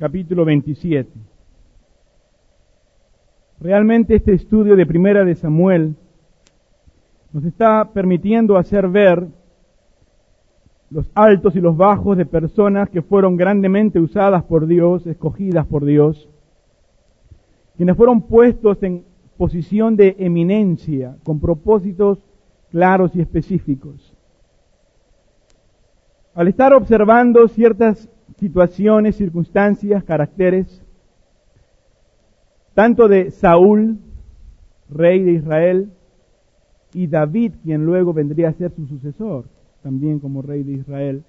capítulo 27. Realmente este estudio de Primera de Samuel nos está permitiendo hacer ver los altos y los bajos de personas que fueron grandemente usadas por Dios, escogidas por Dios, quienes fueron puestos en posición de eminencia, con propósitos claros y específicos. Al estar observando ciertas situaciones, circunstancias, caracteres, tanto de Saúl, rey de Israel, y David, quien luego vendría a ser su sucesor, también como rey de Israel,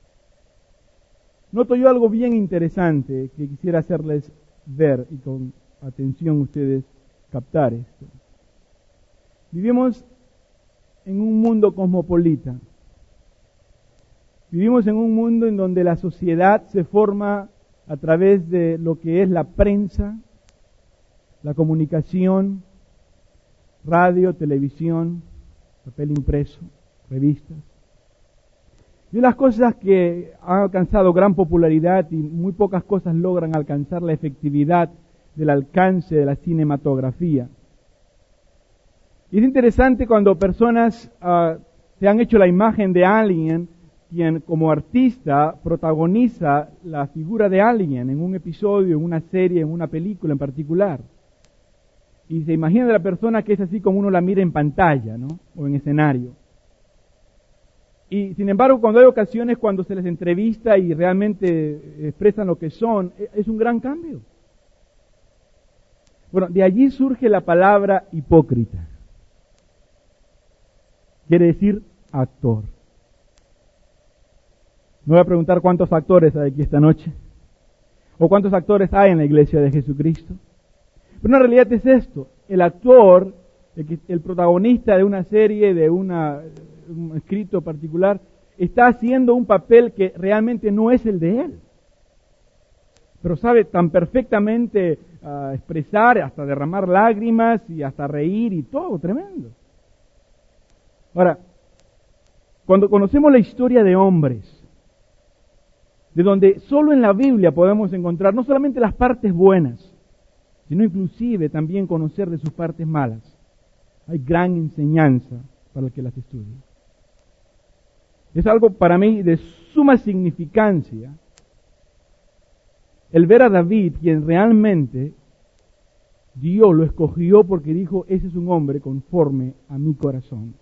noto yo algo bien interesante que quisiera hacerles ver y con atención ustedes captar esto. Vivimos en un mundo cosmopolita. Vivimos en un mundo en donde la sociedad se forma a través de lo que es la prensa, la comunicación, radio, televisión, papel impreso, revistas. Y las cosas que han alcanzado gran popularidad y muy pocas cosas logran alcanzar la efectividad del alcance de la cinematografía. Y es interesante cuando personas se han hecho la imagen de alguien, quien como artista protagoniza la figura de alguien en un episodio, en una serie, en una película en particular. Y se imagina de la persona que es así como uno la mira en pantalla, ¿no? O en escenario. Y sin embargo, cuando hay ocasiones cuando se les entrevista y realmente expresan lo que son, es un gran cambio. Bueno, de allí surge la palabra hipócrita. Quiere decir actor. Me voy a preguntar cuántos actores hay aquí esta noche, o cuántos actores hay en la iglesia de Jesucristo. Pero una realidad es esto: el actor, el protagonista de una serie, de un escrito particular, está haciendo un papel que realmente no es el de él. Pero sabe tan perfectamente expresar, hasta derramar lágrimas y hasta reír y todo, tremendo. Ahora, cuando conocemos la historia de hombres, de donde solo en la Biblia podemos encontrar no solamente las partes buenas, sino inclusive también conocer de sus partes malas, hay gran enseñanza para el que las estudie. Es algo para mí de suma significancia el ver a David, quien realmente Dios lo escogió porque dijo, ese es un hombre conforme a mi corazón.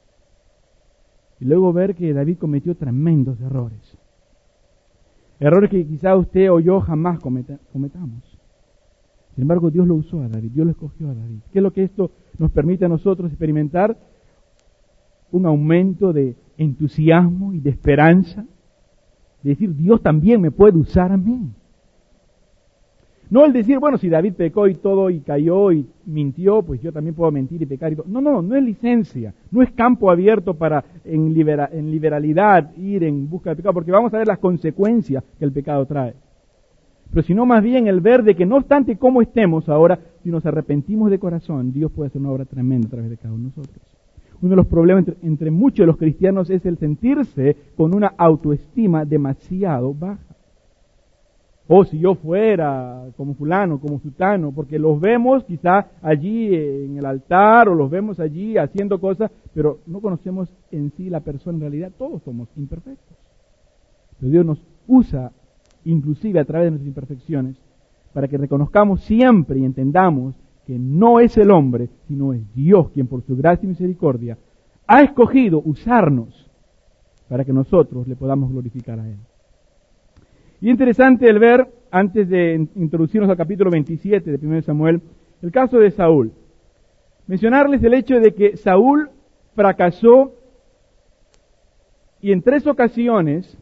Y luego ver que David cometió tremendos errores. Errores que quizá usted o yo jamás cometamos. Sin embargo, Dios lo usó a David, Dios lo escogió a David. ¿Qué es lo que esto nos permite a nosotros experimentar? Un aumento de entusiasmo y de esperanza. De decir, Dios también me puede usar a mí. No el decir, bueno, si David pecó y todo y cayó y mintió, pues yo también puedo mentir y pecar y todo. No es licencia, no es campo abierto para en liberalidad ir en busca del pecado, porque vamos a ver las consecuencias que el pecado trae. Pero sino más bien el ver de que no obstante cómo estemos ahora, si nos arrepentimos de corazón, Dios puede hacer una obra tremenda a través de cada uno de nosotros. Uno de los problemas entre muchos de los cristianos es el sentirse con una autoestima demasiado baja. O si yo fuera como fulano, como sutano, porque los vemos quizá allí en el altar o los vemos allí haciendo cosas, pero no conocemos en sí la persona. En realidad todos somos imperfectos. Pero Dios nos usa inclusive a través de nuestras imperfecciones para que reconozcamos siempre y entendamos que no es el hombre, sino es Dios quien por su gracia y misericordia ha escogido usarnos para que nosotros le podamos glorificar a Él. Y interesante el ver, antes de introducirnos al capítulo 27 de 1 Samuel, el caso de Saúl. Mencionarles el hecho de que Saúl fracasó y en 3 ocasiones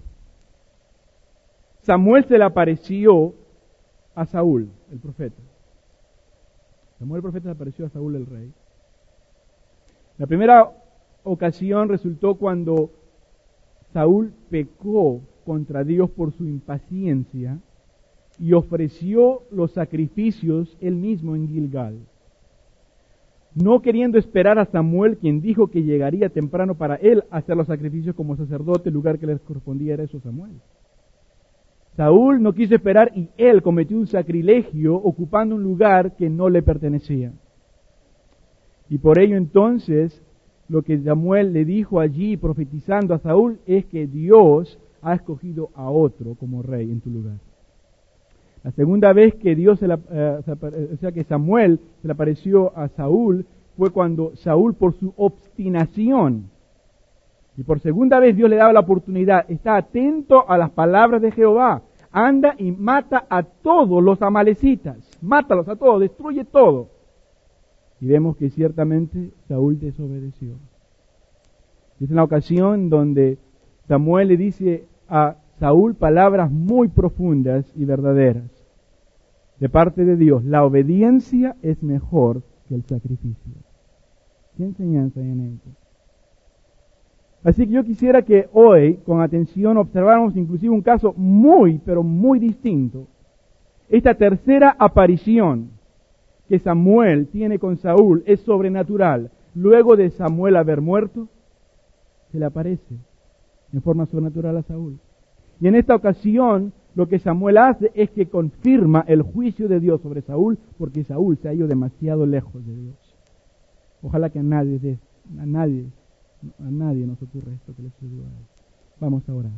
Samuel se le apareció a Saúl, el profeta. Samuel el profeta se apareció a Saúl el rey. La primera ocasión resultó cuando Saúl pecó contra Dios por su impaciencia y ofreció los sacrificios él mismo en Gilgal, no queriendo esperar a Samuel, quien dijo que llegaría temprano para él hacer los sacrificios como sacerdote. El lugar que les correspondía era eso, Samuel. Saúl no quiso esperar y él cometió un sacrilegio ocupando un lugar que no le pertenecía. Y por ello entonces, lo que Samuel le dijo allí profetizando a Saúl es que Dios ha escogido a otro como rey en tu lugar. La segunda vez que que Samuel se le apareció a Saúl fue cuando Saúl, por su obstinación, y por segunda vez Dios le daba la oportunidad, está atento a las palabras de Jehová, anda y mata a todos los amalecitas, mátalos a todos, destruye todo. Y vemos que ciertamente Saúl desobedeció. Es una ocasión donde Samuel le dice a Saúl palabras muy profundas y verdaderas de parte de Dios. La obediencia es mejor que el sacrificio. ¿Qué enseñanza hay en esto? Así que yo quisiera que hoy, con atención, observáramos inclusive un caso muy, pero muy distinto. Esta tercera aparición que Samuel tiene con Saúl es sobrenatural. Luego de Samuel haber muerto, se le aparece en forma sobrenatural a Saúl. Y en esta ocasión, lo que Samuel hace es que confirma el juicio de Dios sobre Saúl, porque Saúl se ha ido demasiado lejos de Dios. Ojalá que a nadie nos ocurra esto que le sucedió a él. Vamos a orar.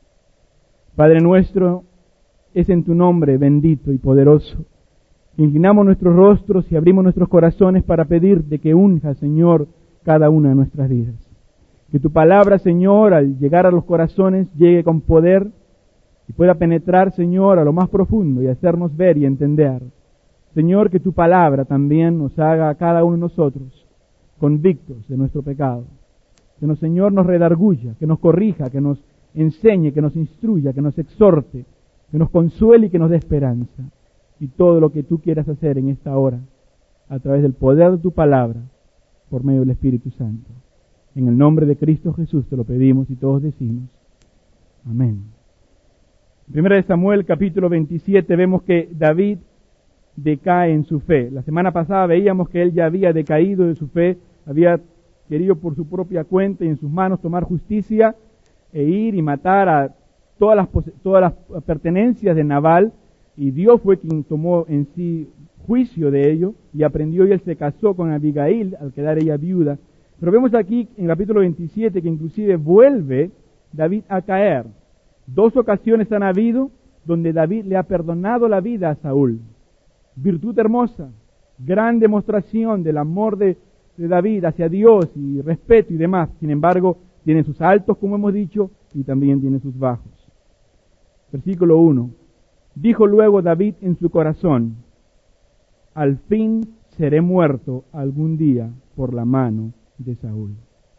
Padre nuestro, es en tu nombre bendito y poderoso. Inclinamos nuestros rostros y abrimos nuestros corazones para pedir de que unja, Señor, cada una de nuestras vidas. Que tu palabra, Señor, al llegar a los corazones, llegue con poder y pueda penetrar, Señor, a lo más profundo y hacernos ver y entender. Señor, que tu palabra también nos haga a cada uno de nosotros convictos de nuestro pecado. Que nos, Señor, nos redarguya, que nos corrija, que nos enseñe, que nos instruya, que nos exhorte, que nos consuele y que nos dé esperanza. Y todo lo que tú quieras hacer en esta hora, a través del poder de tu palabra, por medio del Espíritu Santo. En el nombre de Cristo Jesús te lo pedimos y todos decimos, amén. En 1 Samuel capítulo 27 vemos que David decae en su fe. La semana pasada veíamos que él ya había decaído de su fe, había querido por su propia cuenta y en sus manos tomar justicia e ir y matar a todas las pertenencias de Nabal, y Dios fue quien tomó en sí juicio de ello y aprendió, y él se casó con Abigail al quedar ella viuda. Pero vemos aquí en el capítulo 27 que inclusive vuelve David a caer. 2 ocasiones han habido donde David le ha perdonado la vida a Saúl. Virtud hermosa, gran demostración del amor de David hacia Dios y respeto y demás. Sin embargo, tiene sus altos, como hemos dicho, y también tiene sus bajos. Versículo 1. Dijo luego David en su corazón, al fin seré muerto algún día por la mano de Saúl.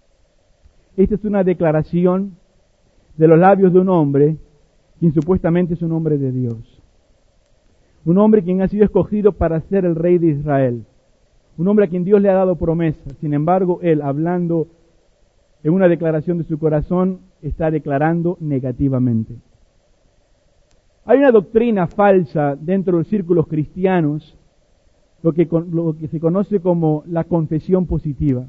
Esta es una declaración de los labios de un hombre quien supuestamente es un hombre de Dios. Un hombre quien ha sido escogido para ser el rey de Israel. Un hombre a quien Dios le ha dado promesas. Sin embargo, él, hablando en una declaración de su corazón, está declarando negativamente. Hay una doctrina falsa dentro de los círculos cristianos, lo que se conoce como la confesión positiva.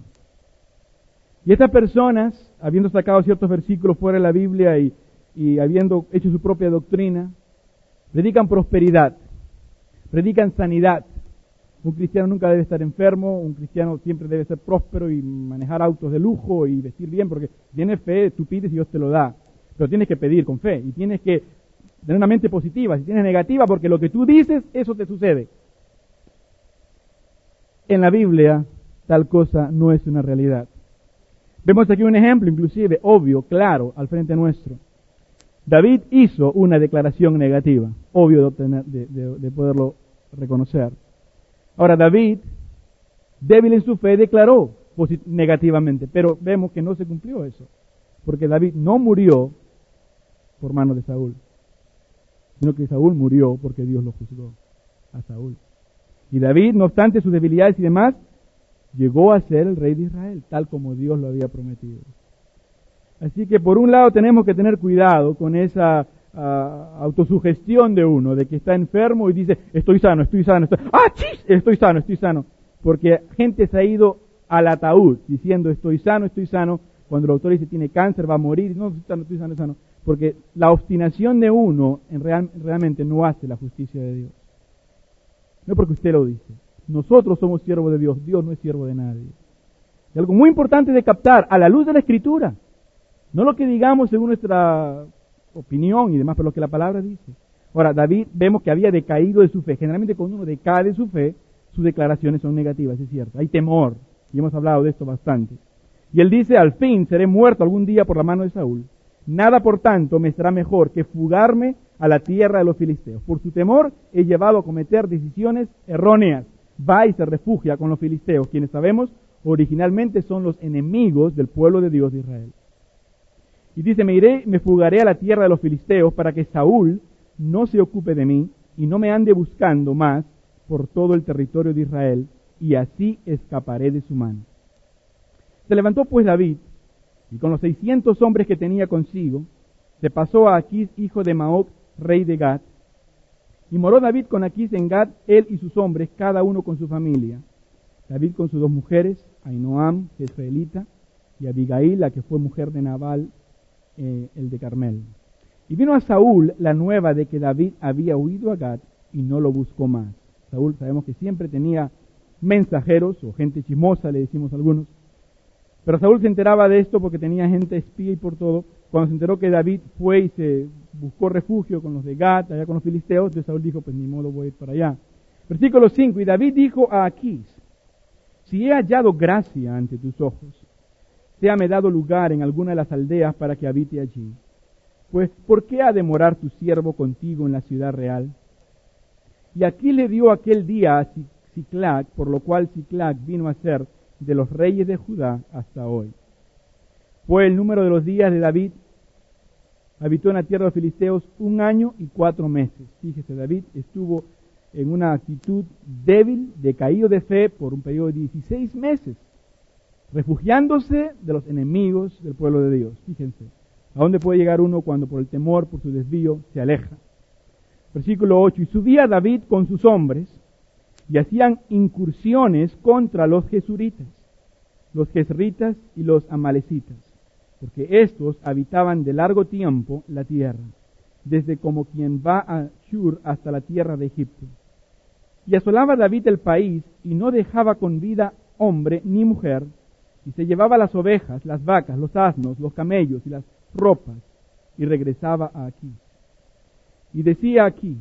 Y estas personas, habiendo sacado ciertos versículos fuera de la Biblia y habiendo hecho su propia doctrina, predican prosperidad, predican sanidad. Un cristiano nunca debe estar enfermo, un cristiano siempre debe ser próspero y manejar autos de lujo y vestir bien, porque si tienes fe, tú pides y Dios te lo da. Pero tienes que pedir con fe y tienes que tener una mente positiva. Si tienes negativa, porque lo que tú dices, eso te sucede. En la Biblia, tal cosa no es una realidad. Vemos aquí un ejemplo, inclusive, obvio, claro, al frente nuestro. David hizo una declaración negativa, obvio de poderlo reconocer. Ahora, David, débil en su fe, declaró negativamente, pero vemos que no se cumplió eso, porque David no murió por mano de Saúl, sino que Saúl murió porque Dios lo juzgó a Saúl. Y David, no obstante sus debilidades y demás, llegó a ser el rey de Israel, tal como Dios lo había prometido. Así que por un lado tenemos que tener cuidado con esa autosugestión de uno, de que está enfermo y dice, estoy sano, estoy sano. Porque gente se ha ido al ataúd diciendo, estoy sano, cuando el doctor dice, tiene cáncer, va a morir, no, estoy sano. Porque la obstinación de uno realmente no hace la justicia de Dios. No porque usted lo dice. Nosotros somos siervos de Dios. Dios no es siervo de nadie. Y algo muy importante de captar a la luz de la Escritura. No lo que digamos según nuestra opinión y demás, pero lo que la palabra dice. Ahora, David vemos que había decaído de su fe. Generalmente cuando uno decae de su fe, sus declaraciones son negativas, es cierto. Hay temor. Y hemos hablado de esto bastante. Y él dice, al fin seré muerto algún día por la mano de Saúl. Nada, por tanto, me será mejor que fugarme a la tierra de los filisteos. Por su temor he llevado a cometer decisiones erróneas. Va y se refugia con los filisteos, quienes sabemos originalmente son los enemigos del pueblo de Dios de Israel. Y dice, me fugaré a la tierra de los filisteos para que Saúl no se ocupe de mí y no me ande buscando más por todo el territorio de Israel, y así escaparé de su mano. Se levantó pues David, y con los 600 hombres que tenía consigo, se pasó a Aquís, hijo de Maoc, rey de Gat. Y moró David con Aquís en Gat, él y sus hombres, cada uno con su familia. David con sus 2 mujeres, Ahinoam, jezreelita, y Abigail, la que fue mujer de Nabal, el de Carmel. Y vino a Saúl la nueva de que David había huido a Gat y no lo buscó más. Saúl sabemos que siempre tenía mensajeros, o gente chismosa, le decimos algunos. Pero Saúl se enteraba de esto porque tenía gente espía y por todo. Cuando se enteró que David fue y se buscó refugio con los de Gat, allá con los filisteos, entonces Saúl dijo, pues ni modo, voy a ir para allá. Versículo 5, y David dijo a Aquís, si he hallado gracia ante tus ojos, séame dado lugar en alguna de las aldeas para que habite allí. Pues, ¿por qué ha de morar tu siervo contigo en la ciudad real? Y aquí le dio aquel día a Siclag, por lo cual Siclag vino a ser de los reyes de Judá hasta hoy. Fue el número de los días de David, habitó en la tierra de los filisteos 1 año y 4 meses. Fíjese, David estuvo en una actitud débil, decaído de fe por un periodo de 16 meses, refugiándose de los enemigos del pueblo de Dios. Fíjense, ¿a dónde puede llegar uno cuando por el temor, por su desvío, se aleja? Versículo 8, y subía David con sus hombres, y hacían incursiones contra los gesuritas, los jezritas y los amalecitas, porque estos habitaban de largo tiempo la tierra, desde como quien va a Shur hasta la tierra de Egipto. Y asolaba David el país, y no dejaba con vida hombre ni mujer, y se llevaba las ovejas, las vacas, los asnos, los camellos y las ropas, y regresaba a Aquís. Y decía a Aquís,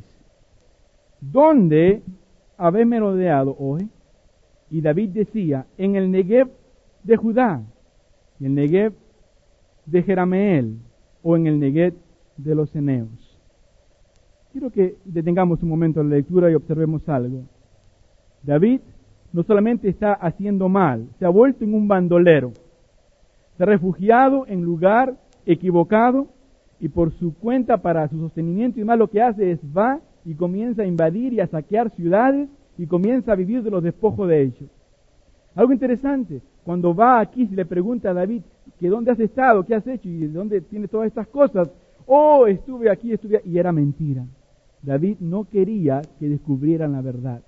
¿dónde habéis merodeado hoy? Y David decía, en el Negev de Judá, y el Negev de Jerameel, o en el Negev de los Eneos. Quiero que detengamos un momento la lectura y observemos algo. David no solamente está haciendo mal, se ha vuelto en un bandolero. Se ha refugiado en lugar equivocado y por su cuenta, para su sostenimiento y más, lo que hace es va y comienza a invadir y a saquear ciudades y comienza a vivir de los despojos de ellos. Algo interesante, cuando va aquí y le pregunta a David que dónde has estado, qué has hecho y de dónde tienes todas estas cosas. Oh, estuve aquí, y era mentira. David no quería que descubrieran la verdad.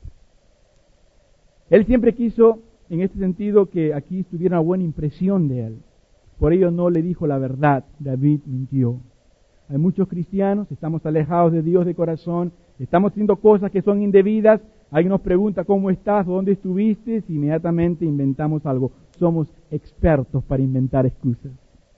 Él siempre quiso, en este sentido, que aquí tuviera una buena impresión de él. Por ello no le dijo la verdad. David mintió. Hay muchos cristianos, estamos alejados de Dios de corazón, estamos haciendo cosas que son indebidas. Alguien nos pregunta cómo estás, dónde estuviste, y inmediatamente inventamos algo. Somos expertos para inventar excusas.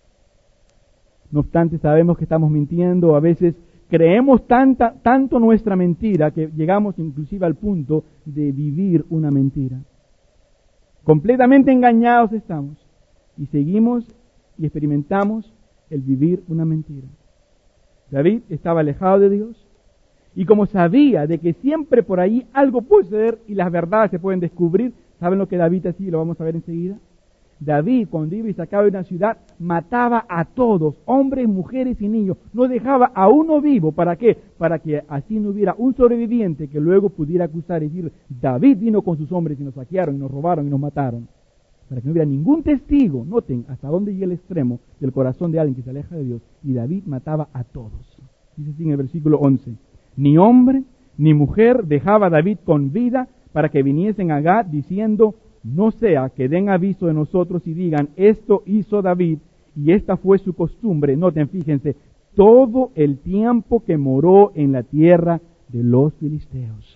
No obstante, sabemos que estamos mintiendo, a veces creemos tanto nuestra mentira que llegamos inclusive al punto de vivir una mentira. Completamente engañados estamos y seguimos y experimentamos el vivir una mentira. David estaba alejado de Dios y como sabía de que siempre por ahí algo puede suceder y las verdades se pueden descubrir, ¿saben lo que David hacía? Lo vamos a ver enseguida. David, cuando iba y sacaba de una ciudad, mataba a todos, hombres, mujeres y niños. No dejaba a uno vivo. ¿Para qué? Para que así no hubiera un sobreviviente que luego pudiera acusar y decir, David vino con sus hombres y nos saquearon, y nos robaron y nos mataron. Para que no hubiera ningún testigo. Noten hasta dónde llega el extremo del corazón de alguien que se aleja de Dios. Y David mataba a todos. Dice así en el versículo 11. Ni hombre ni mujer dejaba David con vida para que viniesen a Gad diciendo, no sea que den aviso de nosotros y digan, esto hizo David y esta fue su costumbre. Noten, fíjense, todo el tiempo que moró en la tierra de los filisteos.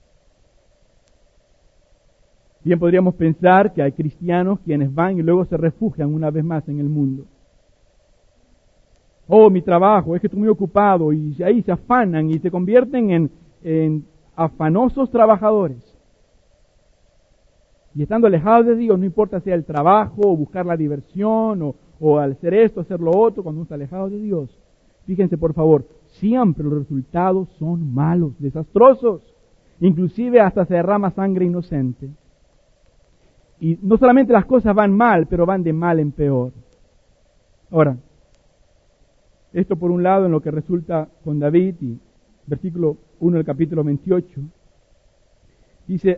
Bien podríamos pensar que hay cristianos quienes van y luego se refugian una vez más en el mundo. Oh, mi trabajo, es que estoy muy ocupado, y ahí se afanan y se convierten en afanosos trabajadores. Y estando alejados de Dios, no importa sea el trabajo, o buscar la diversión, o hacer esto, hacer lo otro, cuando uno está alejado de Dios. Fíjense, por favor, siempre los resultados son malos, desastrosos. Inclusive hasta se derrama sangre inocente. Y no solamente las cosas van mal, pero van de mal en peor. Ahora, esto por un lado en lo que resulta con David, y versículo 1 del capítulo 28, dice,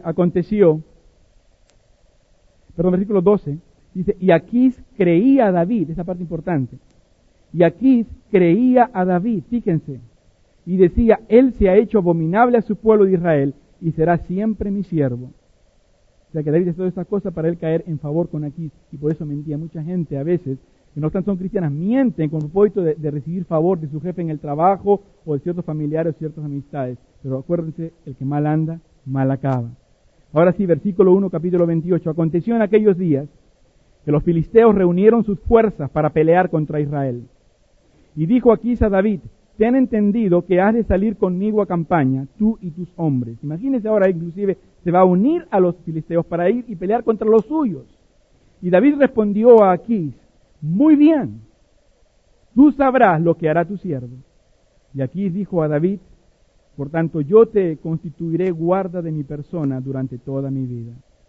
versículo 12, dice, y Aquís creía a David, esa parte importante, y Aquís creía a David, fíjense, y decía, él se ha hecho abominable a su pueblo de Israel, y será siempre mi siervo. O sea que David hizo todas estas cosas para él caer en favor con Aquís, y por eso mentía mucha gente a veces, que no obstante son cristianas, mienten con el propósito de recibir favor de su jefe en el trabajo, o de ciertos familiares o ciertas amistades. Pero acuérdense, el que mal anda, mal acaba. Ahora sí, versículo 1, capítulo 28. Aconteció en aquellos días que los filisteos reunieron sus fuerzas para pelear contra Israel. Y dijo Aquís a David, ten entendido que has de salir conmigo a campaña, tú y tus hombres. Imagínense ahora, inclusive, se va a unir a los filisteos para ir y pelear contra los suyos. Y David respondió a Aquís, muy bien, tú sabrás lo que hará tu siervo. Y Aquís dijo a David, por tanto yo te constituiré guarda de mi persona durante toda mi vida.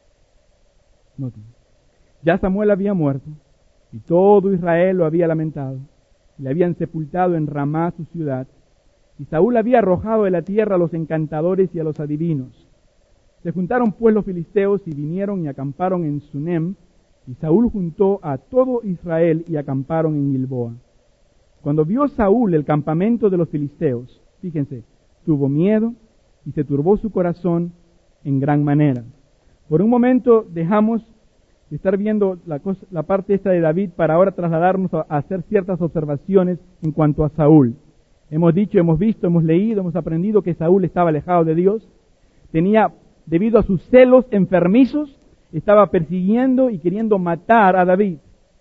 Noten, ya Samuel había muerto, y todo Israel lo había lamentado. Le habían sepultado en Ramá su ciudad, y Saúl había arrojado de la tierra a los encantadores y a los adivinos. Se juntaron pues los filisteos y vinieron y acamparon en Sunem, y Saúl juntó a todo Israel y acamparon en Gilboa. Cuando vio Saúl el campamento de los filisteos, fíjense, tuvo miedo y se turbó su corazón en gran manera. Por un momento dejamos de estar viendo la parte esta de David para ahora trasladarnos a hacer ciertas observaciones en cuanto a Saúl. Hemos dicho, hemos visto, hemos leído, hemos aprendido que Saúl estaba alejado de Dios. Debido a sus celos enfermizos, estaba persiguiendo y queriendo matar a David.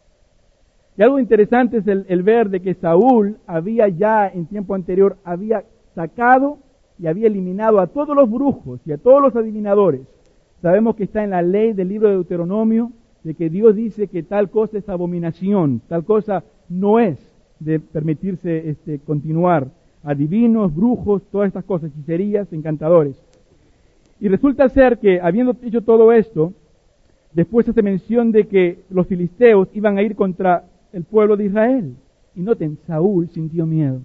Y algo interesante es el ver de que Saúl había ya en tiempo anterior, había sacado y había eliminado a todos los brujos y a todos los adivinadores. Sabemos que está en la ley del libro de Deuteronomio, de que Dios dice que tal cosa es abominación, tal cosa no es de permitirse continuar. Adivinos, brujos, todas estas cosas, hechicerías, encantadores. Y resulta ser que, habiendo hecho todo esto, después hace mención de que los filisteos iban a ir contra el pueblo de Israel. Y noten, Saúl sintió miedo.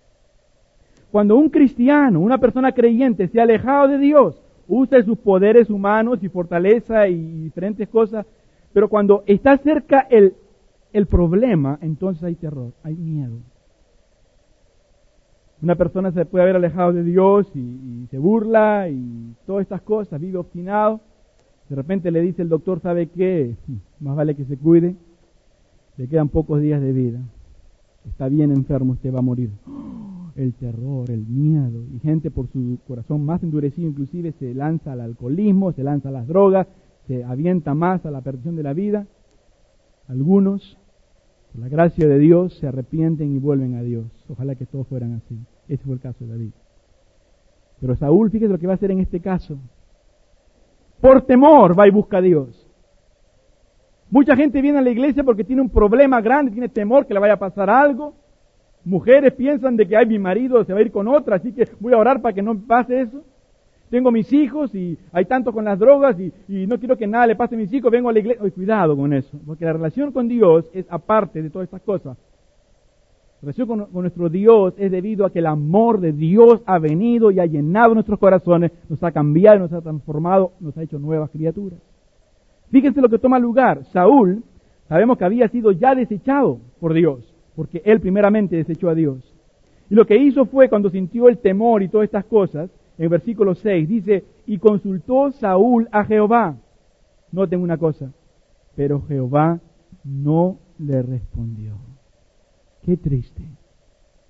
Cuando un cristiano, una persona creyente, se ha alejado de Dios, usa sus poderes humanos y fortaleza y diferentes cosas, pero cuando está cerca el problema, entonces hay terror, hay miedo. Una persona se puede haber alejado de Dios y se burla y todas estas cosas, vive obstinado. De repente le dice el doctor, ¿sabe qué? Más vale que se cuide. Le quedan pocos días de vida. Está bien enfermo, usted va a morir. El terror, el miedo. Y gente por su corazón más endurecido inclusive se lanza al alcoholismo, se lanza a las drogas, se avienta más a la perdición de la vida. Algunos, por la gracia de Dios, se arrepienten y vuelven a Dios. Ojalá que todos fueran así. Ese fue el caso de David. Pero Saúl, fíjese lo que va a hacer en este caso. Por temor va y busca a Dios. Mucha gente viene a la iglesia porque tiene un problema grande, tiene temor que le vaya a pasar algo. Mujeres piensan de que mi marido se va a ir con otra, así que voy a orar para que no pase eso. Tengo mis hijos y hay tanto con las drogas y no quiero que nada le pase a mis hijos, vengo a la iglesia. Cuidado con eso, porque la relación con Dios es aparte de todas estas cosas. La relación con nuestro Dios es debido a que el amor de Dios ha venido y ha llenado nuestros corazones, nos ha cambiado, nos ha transformado, nos ha hecho nuevas criaturas. Fíjense lo que toma lugar. Saúl, sabemos que había sido ya desechado por Dios, porque él primeramente desechó a Dios. Y lo que hizo fue, cuando sintió el temor y todas estas cosas, en el versículo 6, dice, y consultó Saúl a Jehová. Noten una cosa, pero Jehová no le respondió. Qué triste.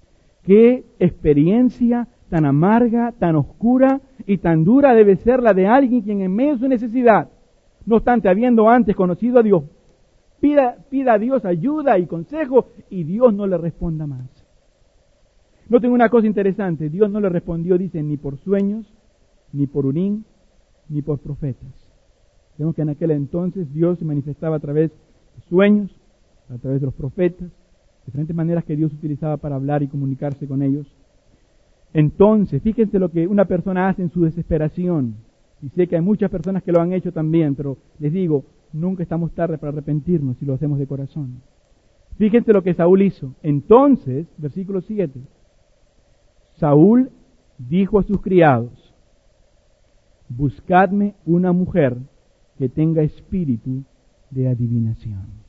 Qué experiencia tan amarga, tan oscura y tan dura debe ser la de alguien quien en medio de su necesidad, no obstante, habiendo antes conocido a Dios, pida a Dios ayuda y consejo y Dios no le responda más. Noten una cosa interesante, Dios no le respondió, dice, ni por sueños, ni por Urim, ni por profetas. Vemos que en aquel entonces Dios se manifestaba a través de sueños, a través de los profetas, diferentes maneras que Dios utilizaba para hablar y comunicarse con ellos. Entonces, fíjense lo que una persona hace en su desesperación. Y sé que hay muchas personas que lo han hecho también, pero les digo, nunca estamos tarde para arrepentirnos si lo hacemos de corazón. Fíjense lo que Saúl hizo. Entonces, versículo 7, Saúl dijo a sus criados, buscadme una mujer que tenga espíritu de adivinación.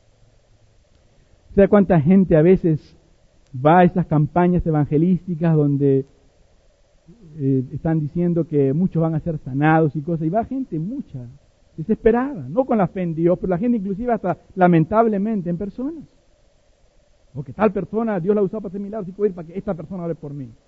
¿Sabe cuánta gente a veces va a esas campañas evangelísticas donde están diciendo que muchos van a ser sanados y cosas? Y va gente mucha, desesperada, no con la fe en Dios, pero la gente inclusive hasta lamentablemente en personas. O que tal persona, Dios la usó para hacer milagros y puedo ir para que esta persona ore por mí.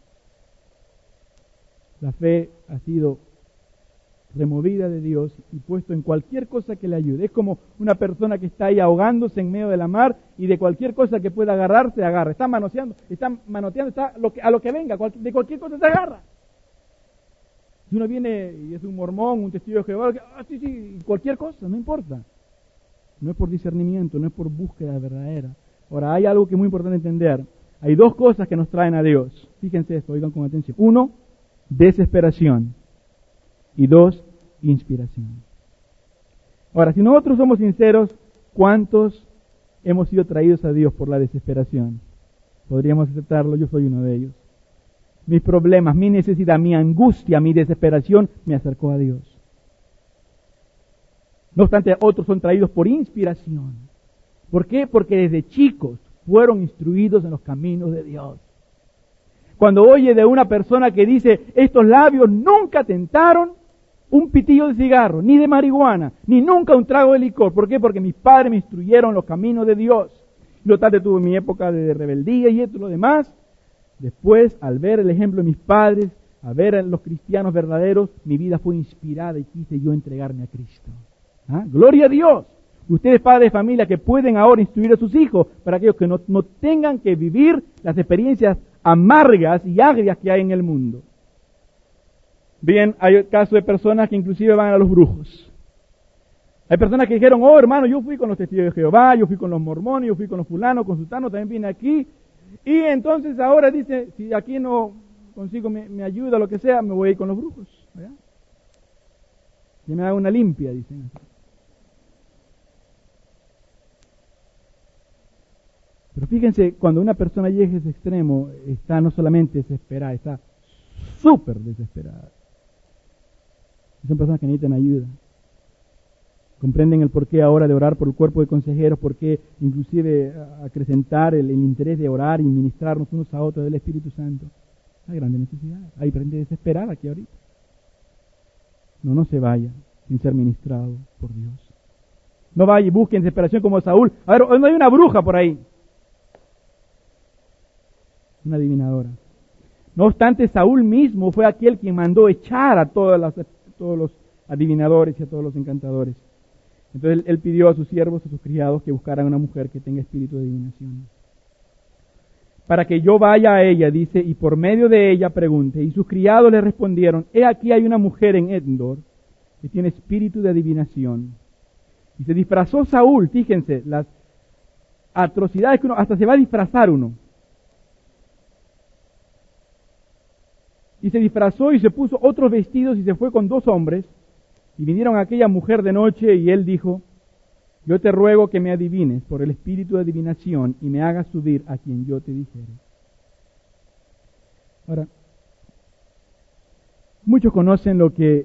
La fe ha sido removida de Dios y puesto en cualquier cosa que le ayude. Es como una persona que está ahí ahogándose en medio de la mar y de cualquier cosa que pueda agarrarse, agarra. Está manoteando, está a lo que venga, de cualquier cosa se agarra. Si uno viene y es un mormón, un testigo de Jehová, sí, cualquier cosa, no importa. No es por discernimiento, no es por búsqueda verdadera. Ahora, hay algo que es muy importante entender. Hay dos cosas que nos traen a Dios. Fíjense esto, oigan con atención. Uno, desesperación. Y dos, inspiración. Ahora, si nosotros somos sinceros, ¿cuántos hemos sido traídos a Dios por la desesperación? Podríamos aceptarlo, yo soy uno de ellos. Mis problemas, mi necesidad, mi angustia, mi desesperación me acercó a Dios. No obstante, otros son traídos por inspiración. ¿Por qué? Porque desde chicos fueron instruidos en los caminos de Dios. Cuando oye de una persona que dice, estos labios nunca tentaron un pitillo de cigarro, ni de marihuana, ni nunca un trago de licor. ¿Por qué? Porque mis padres me instruyeron los caminos de Dios. No obstante, tuve mi época de rebeldía y esto y lo demás. Después, al ver el ejemplo de mis padres, a ver a los cristianos verdaderos, mi vida fue inspirada y quise yo entregarme a Cristo. ¿Ah? ¡Gloria a Dios! Ustedes, padres de familia, que pueden ahora instruir a sus hijos para aquellos que no tengan que vivir las experiencias amargas y agrias que hay en el mundo. Bien, hay casos de personas que inclusive van a los brujos. Hay personas que dijeron, oh hermano, yo fui con los testigos de Jehová, yo fui con los mormones, yo fui con los fulanos, con sultanos, también vine aquí. Y entonces ahora dice, si aquí no consigo me ayuda, lo que sea, me voy a ir con los brujos. ¿Verdad? Que me haga una limpia, dicen. Pero fíjense, cuando una persona llega a ese extremo, está no solamente desesperada, está súper desesperada. Son personas que necesitan ayuda. Comprenden el porqué ahora de orar por el cuerpo de consejeros, porqué inclusive acrecentar el interés de orar y ministrarnos unos a otros del Espíritu Santo. Hay grande necesidad, hay gente desesperada aquí ahorita. No se vaya sin ser ministrado por Dios. No vaya y busque en desesperación como Saúl. A ver, no hay una bruja por ahí. Una adivinadora. No obstante, Saúl mismo fue aquel quien mandó echar a todos los adivinadores y a todos los encantadores. Entonces él pidió a sus siervos, a sus criados, que buscaran una mujer que tenga espíritu de adivinación. Para que yo vaya a ella, dice, y por medio de ella pregunte. Y sus criados le respondieron, he aquí hay una mujer en Endor que tiene espíritu de adivinación. Y se disfrazó Saúl, fíjense, las atrocidades que uno, hasta se va a disfrazar uno. Y se disfrazó y se puso otros vestidos y se fue con 2 hombres. Y vinieron a aquella mujer de noche y él dijo, yo te ruego que me adivines por el espíritu de adivinación y me hagas subir a quien yo te dijere. Ahora, muchos conocen lo que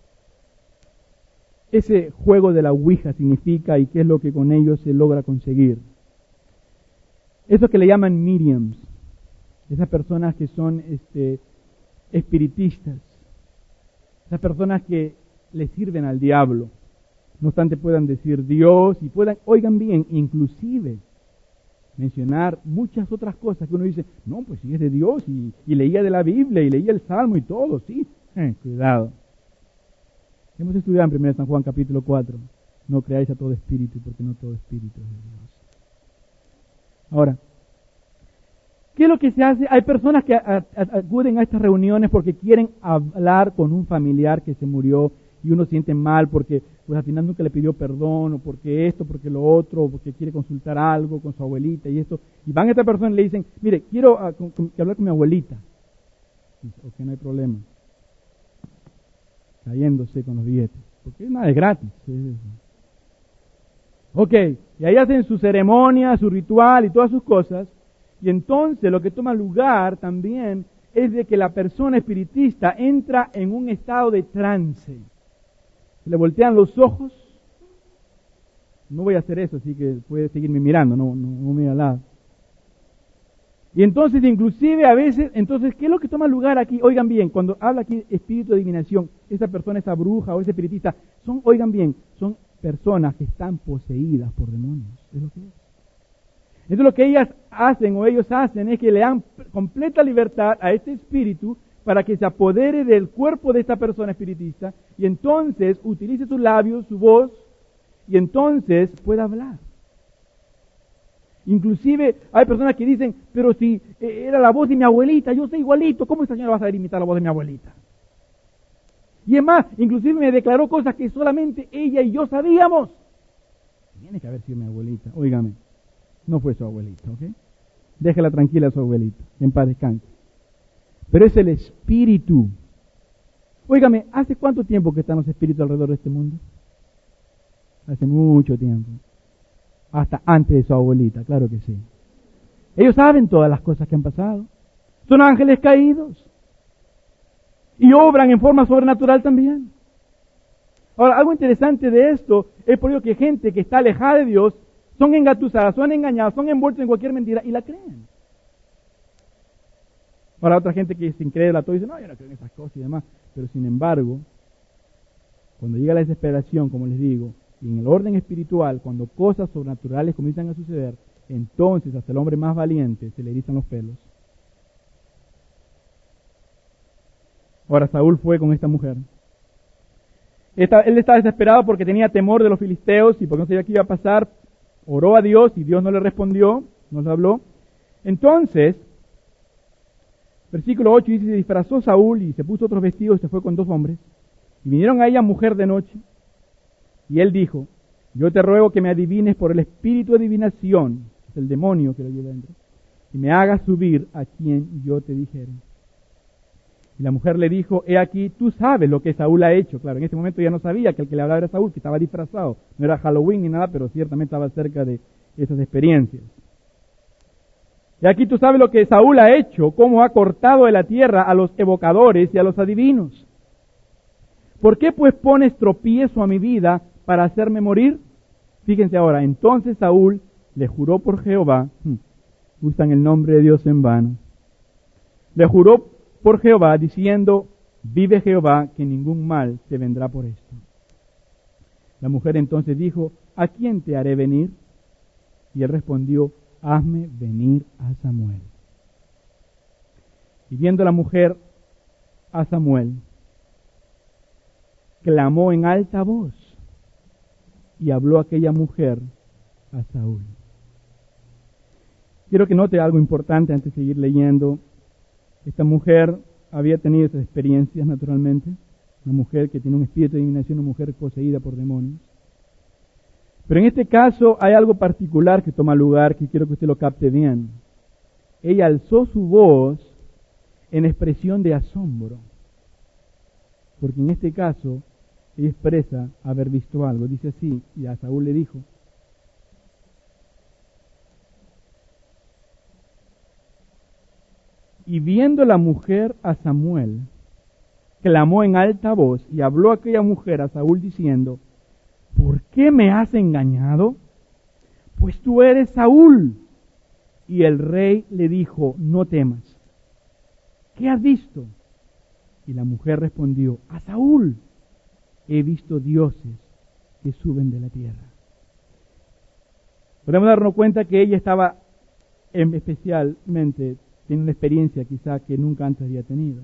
ese juego de la ouija significa y qué es lo que con ellos se logra conseguir. Eso que le llaman mediums, esas personas que son espiritistas, esas personas que le sirven al diablo, no obstante puedan decir Dios y puedan, oigan bien, inclusive mencionar muchas otras cosas que uno dice, no, pues si es de Dios, y leía de la Biblia, y leía el Salmo y todo, sí. Cuidado. Hemos estudiado en 1 San Juan capítulo 4, no creáis a todo espíritu, porque no todo espíritu es de Dios. Ahora, ¿qué es lo que se hace? Hay personas que acuden a estas reuniones porque quieren hablar con un familiar que se murió y uno siente mal porque pues al final nunca le pidió perdón, o porque esto, porque lo otro, o porque quiere consultar algo con su abuelita y esto. Y van a esta persona y le dicen, mire, quiero hablar con mi abuelita. Dice, ok, no hay problema. Cayéndose con los billetes, porque nada es gratis. Ok, y ahí hacen su ceremonia, su ritual y todas sus cosas. Y entonces lo que toma lugar también es de que la persona espiritista entra en un estado de trance. Se le voltean los ojos. No voy a hacer eso, así que puede seguirme mirando, no me al lado. Y entonces inclusive a veces, entonces, ¿qué es lo que toma lugar aquí? Oigan bien, cuando habla aquí espíritu de adivinación, esa persona, esa bruja o ese espiritista, oigan bien, son personas que están poseídas por demonios. Es lo que es. Entonces lo que ellas hacen o ellos hacen es que le dan completa libertad a este espíritu para que se apodere del cuerpo de esta persona espiritista y entonces utilice sus labios, su voz y entonces pueda hablar. Inclusive hay personas que dicen, pero si era la voz de mi abuelita, yo soy igualito, ¿cómo esta señora va a saber imitar la voz de mi abuelita? Y es más, inclusive me declaró cosas que solamente ella y yo sabíamos. Tiene que haber sido mi abuelita, óigame. No fue su abuelita, ¿ok? Déjela tranquila a su abuelita, en paz descanse. Pero es el espíritu. Óigame, ¿hace cuánto tiempo que están los espíritus alrededor de este mundo? Hace mucho tiempo. Hasta antes de su abuelita, claro que sí. Ellos saben todas las cosas que han pasado. Son ángeles caídos. Y obran en forma sobrenatural también. Ahora, algo interesante de esto es por ello que gente que está alejada de Dios son engatusadas, son engañadas, son envueltos en cualquier mentira y la creen. Ahora otra gente que es incrédula, todo dice, no, yo no creo en esas cosas y demás. Pero sin embargo, cuando llega la desesperación, como les digo, y en el orden espiritual, cuando cosas sobrenaturales comienzan a suceder, entonces hasta el hombre más valiente se le erizan los pelos. Ahora Saúl fue con esta mujer. Él estaba desesperado porque tenía temor de los filisteos y porque no sabía qué iba a pasar. Oró a Dios y Dios no le respondió, no le habló. Entonces, versículo 8 dice, se disfrazó Saúl y se puso otros vestidos y se fue con 2 hombres. Y vinieron a ella mujer de noche. Y él dijo, yo te ruego que me adivines por el espíritu de adivinación, es el demonio que lo lleva dentro, y me hagas subir a quien yo te dijere. Y la mujer le dijo, he aquí, tú sabes lo que Saúl ha hecho. Claro, en este momento ya no sabía que el que le hablaba era Saúl, que estaba disfrazado. No era Halloween ni nada, pero ciertamente estaba cerca de esas experiencias. Y aquí tú sabes lo que Saúl ha hecho, cómo ha cortado de la tierra a los evocadores y a los adivinos. ¿Por qué pues pones tropiezo a mi vida para hacerme morir? Fíjense ahora, entonces Saúl le juró por Jehová, usan el nombre de Dios en vano, le juró por Jehová diciendo, vive Jehová que ningún mal te vendrá por esto. La mujer entonces dijo, ¿a quién te haré venir? Y él respondió, hazme venir a Samuel. Y viendo la mujer a Samuel, clamó en alta voz y habló aquella mujer a Saúl. Quiero que note algo importante antes de seguir leyendo. Esta mujer había tenido esas experiencias naturalmente, una mujer que tiene un espíritu de adivinación, una mujer poseída por demonios. Pero en este caso hay algo particular que toma lugar que quiero que usted lo capte bien. Ella alzó su voz en expresión de asombro, porque en este caso ella expresa haber visto algo. Dice así, y a Saúl le dijo, y viendo la mujer a Samuel, clamó en alta voz y habló aquella mujer a Saúl diciendo, ¿por qué me has engañado? Pues tú eres Saúl. Y el rey le dijo, no temas. ¿Qué has visto? Y la mujer respondió, a Saúl he visto dioses que suben de la tierra. Podemos darnos cuenta que ella estaba especialmente tiene una experiencia quizá que nunca antes había tenido.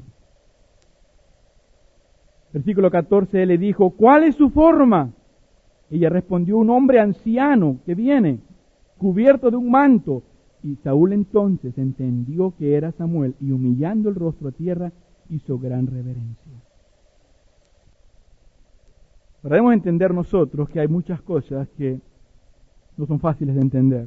Versículo 14, él le dijo, ¿cuál es su forma? Ella respondió, un hombre anciano que viene, cubierto de un manto. Y Saúl entonces entendió que era Samuel y humillando el rostro a tierra hizo gran reverencia. Pero debemos entender nosotros que hay muchas cosas que no son fáciles de entender.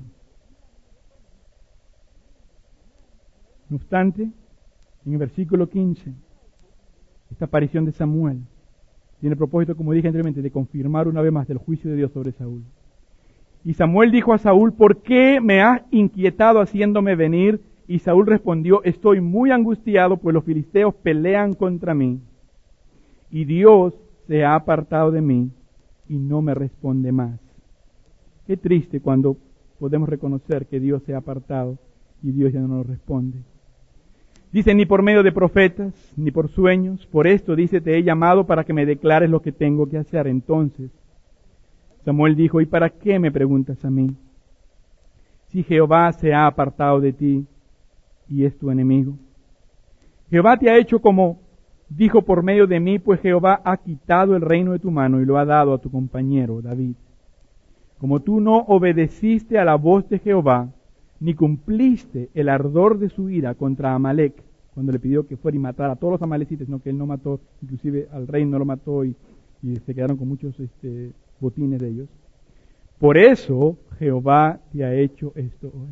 No obstante, en el versículo 15, esta aparición de Samuel tiene el propósito, como dije anteriormente, de confirmar una vez más el juicio de Dios sobre Saúl. Y Samuel dijo a Saúl, ¿por qué me has inquietado haciéndome venir? Y Saúl respondió, estoy muy angustiado, pues los filisteos pelean contra mí. Y Dios se ha apartado de mí y no me responde más. Qué triste cuando podemos reconocer que Dios se ha apartado y Dios ya no nos responde. Dice, ni por medio de profetas, ni por sueños, por esto dice, te he llamado para que me declares lo que tengo que hacer. Entonces Samuel dijo, ¿y para qué me preguntas a mí? Si Jehová se ha apartado de ti y es tu enemigo. Jehová te ha hecho como dijo por medio de mí, pues Jehová ha quitado el reino de tu mano y lo ha dado a tu compañero David. Como tú no obedeciste a la voz de Jehová, ni cumpliste el ardor de su ira contra Amalec, cuando le pidió que fuera y matara a todos los amalecitas, no que él no mató, inclusive al rey no lo mató y se quedaron con muchos botines de ellos. Por eso Jehová te ha hecho esto hoy.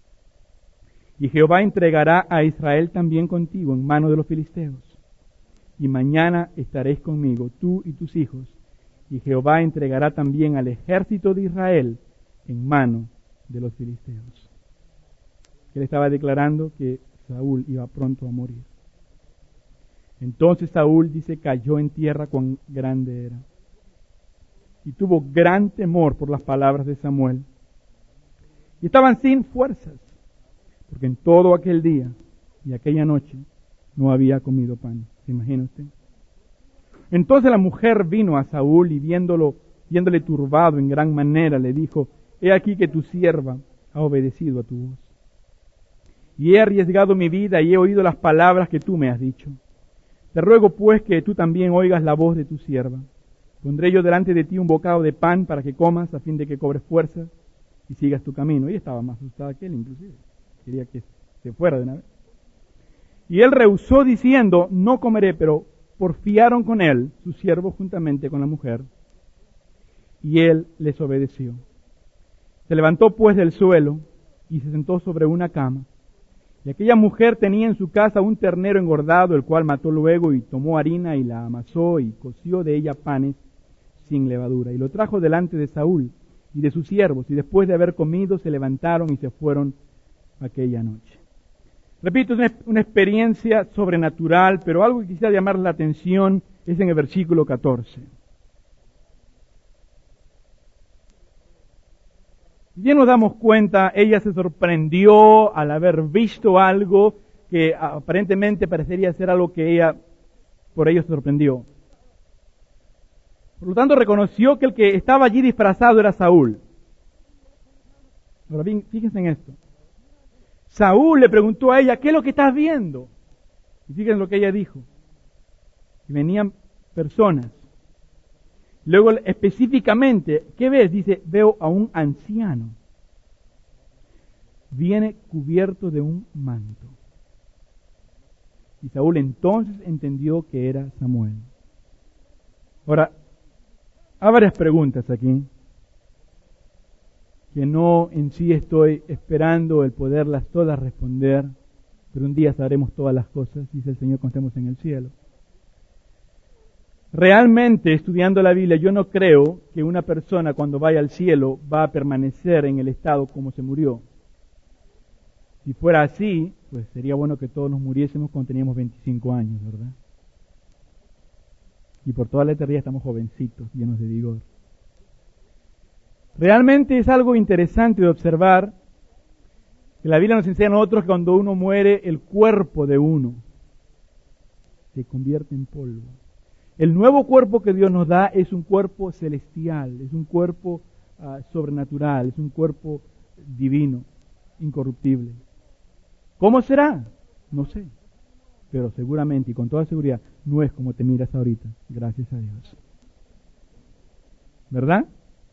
Y Jehová entregará a Israel también contigo en mano de los filisteos. Y mañana estaréis conmigo, tú y tus hijos. Y Jehová entregará también al ejército de Israel en mano de los filisteos. Él estaba declarando que Saúl iba pronto a morir. Entonces Saúl, dice, cayó en tierra cuán grande era. Y tuvo gran temor por las palabras de Samuel. Y estaban sin fuerzas, porque en todo aquel día y aquella noche no había comido pan. ¿Se imagina usted? Entonces la mujer vino a Saúl y viéndole turbado en gran manera, le dijo, he aquí que tu sierva ha obedecido a tu voz. Y he arriesgado mi vida y he oído las palabras que tú me has dicho. Te ruego pues que tú también oigas la voz de tu sierva. Pondré yo delante de ti un bocado de pan para que comas, a fin de que cobres fuerza y sigas tu camino. Ella estaba más asustada que él, inclusive. Quería que se fuera de una vez. Y él rehusó diciendo, no comeré, pero porfiaron con él, sus siervos juntamente con la mujer. Y él les obedeció. Se levantó pues del suelo y se sentó sobre una cama. Y aquella mujer tenía en su casa un ternero engordado, el cual mató luego y tomó harina y la amasó y coció de ella panes sin levadura. Y lo trajo delante de Saúl y de sus siervos, y después de haber comido se levantaron y se fueron aquella noche. Repito, es una experiencia sobrenatural, pero algo que quisiera llamar la atención es en el versículo 14. Bien nos damos cuenta, ella se sorprendió al haber visto algo que aparentemente parecería ser algo que ella, por ello se sorprendió. Por lo tanto, reconoció que el que estaba allí disfrazado era Saúl. Ahora bien, fíjense en esto. Saúl le preguntó a ella, ¿qué es lo que estás viendo? Y fíjense lo que ella dijo. Y venían personas. Luego específicamente, ¿qué ves? Dice, veo a un anciano. Viene cubierto de un manto. Y Saúl entonces entendió que era Samuel. Ahora, hay varias preguntas aquí, que no en sí estoy esperando el poderlas todas responder, pero un día sabremos todas las cosas, dice el Señor, cuando estemos en el cielo. Realmente, estudiando la Biblia, yo no creo que una persona cuando vaya al cielo va a permanecer en el estado como se murió. Si fuera así, pues sería bueno que todos nos muriésemos cuando teníamos 25 años, ¿verdad? Y por toda la eternidad estamos jovencitos, llenos de vigor. Realmente es algo interesante de observar que la Biblia nos enseña a nosotros que cuando uno muere, el cuerpo de uno se convierte en polvo. El nuevo cuerpo que Dios nos da es un cuerpo celestial, es un cuerpo sobrenatural, es un cuerpo divino. incorruptible. ¿Cómo será? No sé. Pero seguramente y con toda seguridad no es como te miras ahorita. Gracias a Dios. ¿Verdad?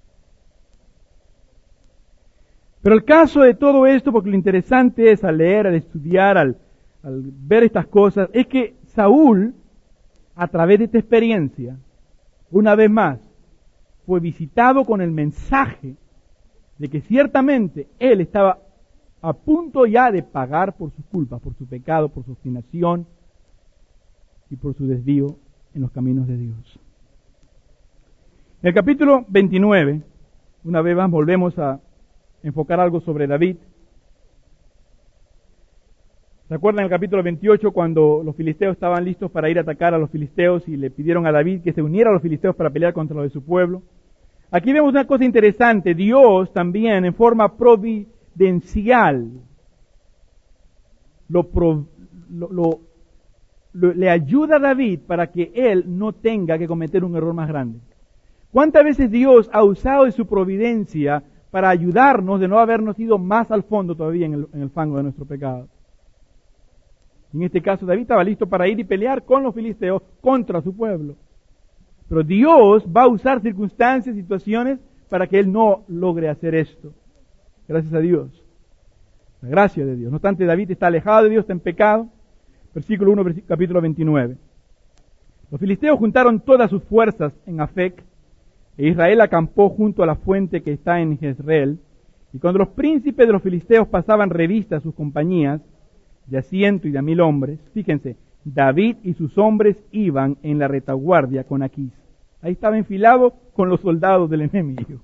Pero el caso de todo esto, porque lo interesante es al leer, al estudiar, al ver estas cosas, es que Saúl, a través de esta experiencia, una vez más, fue visitado con el mensaje de que ciertamente él estaba a punto ya de pagar por sus culpas, por su pecado, por su obstinación y por su desvío en los caminos de Dios. En el capítulo 29, una vez más volvemos a enfocar algo sobre David. ¿Se acuerdan en el capítulo 28 cuando los filisteos estaban listos para ir a atacar a los filisteos y le pidieron a David que se uniera a los filisteos para pelear contra los de su pueblo? Aquí vemos una cosa interesante. Dios también en forma providencial le ayuda a David para que él no tenga que cometer un error más grande. ¿Cuántas veces Dios ha usado de su providencia para ayudarnos de no habernos ido más al fondo todavía en el fango de nuestro pecado? En este caso David estaba listo para ir y pelear con los filisteos contra su pueblo. Pero Dios va a usar circunstancias, situaciones para que él no logre hacer esto. Gracias a Dios. La gracia de Dios. No obstante, David está alejado de Dios, está en pecado. Versículo 1, capítulo 29. Los filisteos juntaron todas sus fuerzas en Afec, e Israel acampó junto a la fuente que está en Jezreel. Y cuando los príncipes de los filisteos pasaban revista a sus compañías, de a 100 y de a 1000 hombres, fíjense, David y sus hombres iban en la retaguardia con Aquís. Ahí estaba enfilado con los soldados del enemigo.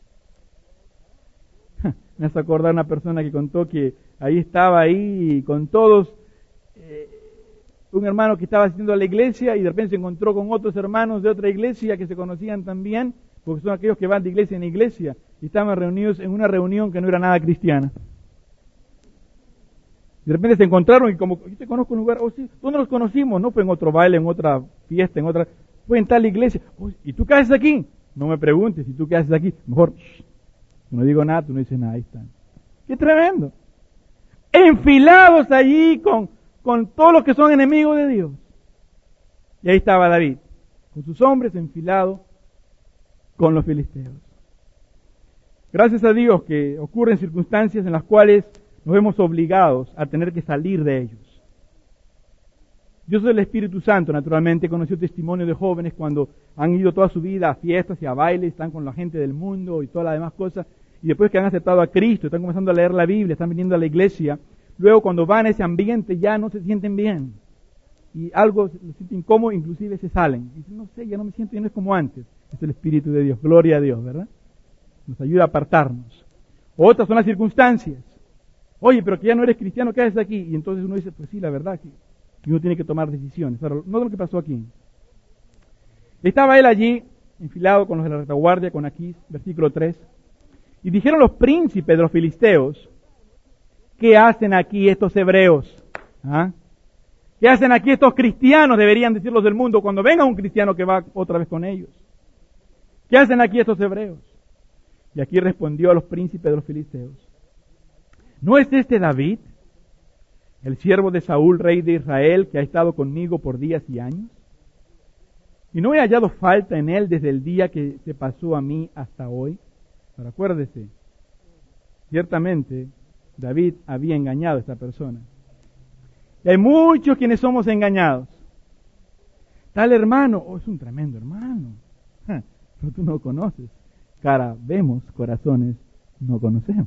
Me hace acordar una persona que contó que ahí estaba con todos, un hermano que estaba asistiendo a la iglesia y de repente se encontró con otros hermanos de otra iglesia que se conocían también, porque son aquellos que van de iglesia en iglesia, y estaban reunidos en una reunión que no era nada cristiana. De repente se encontraron y como, yo te conozco un lugar, oh sí, ¿dónde nos conocimos? No, fue en otro baile, en otra fiesta, fue en tal iglesia. Oh, ¿y tú qué haces aquí? No me preguntes, ¿y tú qué haces aquí? Mejor, no digo nada, tú no dices nada, ahí están. ¡Qué tremendo! Enfilados allí con todos los que son enemigos de Dios. Y ahí estaba David, con sus hombres enfilados con los filisteos. Gracias a Dios que ocurren circunstancias en las cuales nos vemos obligados a tener que salir de ellos. Yo soy el Espíritu Santo, naturalmente, conocí testimonio de jóvenes cuando han ido toda su vida a fiestas y a bailes, están con la gente del mundo y todas las demás cosas, y después que han aceptado a Cristo, están comenzando a leer la Biblia, están viniendo a la iglesia, luego cuando van a ese ambiente ya no se sienten bien, y algo se sienten incómodo, inclusive se salen, y dicen, no sé, ya no me siento, ya no es como antes. Es el Espíritu de Dios, gloria a Dios, ¿verdad? Nos ayuda a apartarnos. Otras son las circunstancias. Oye, pero que ya no eres cristiano, ¿qué haces aquí? Y entonces uno dice, pues sí, la verdad, que uno tiene que tomar decisiones. Pero no es lo que pasó aquí. Estaba él allí, enfilado con los de la retaguardia, con Aquís, versículo 3. Y dijeron los príncipes de los filisteos, ¿qué hacen aquí estos hebreos? ¿Ah? ¿Qué hacen aquí estos cristianos? Deberían decir los del mundo, cuando venga un cristiano que va otra vez con ellos. ¿Qué hacen aquí estos hebreos? Y aquí respondió a los príncipes de los filisteos, ¿no es este David, el siervo de Saúl, rey de Israel, que ha estado conmigo por días y años? Y no he hallado falta en él desde el día que se pasó a mí hasta hoy. Pero acuérdese, ciertamente David había engañado a esta persona. Y hay muchos quienes somos engañados. Tal hermano, es un tremendo hermano, pero tú no lo conoces. Cara vemos, corazones no conocemos.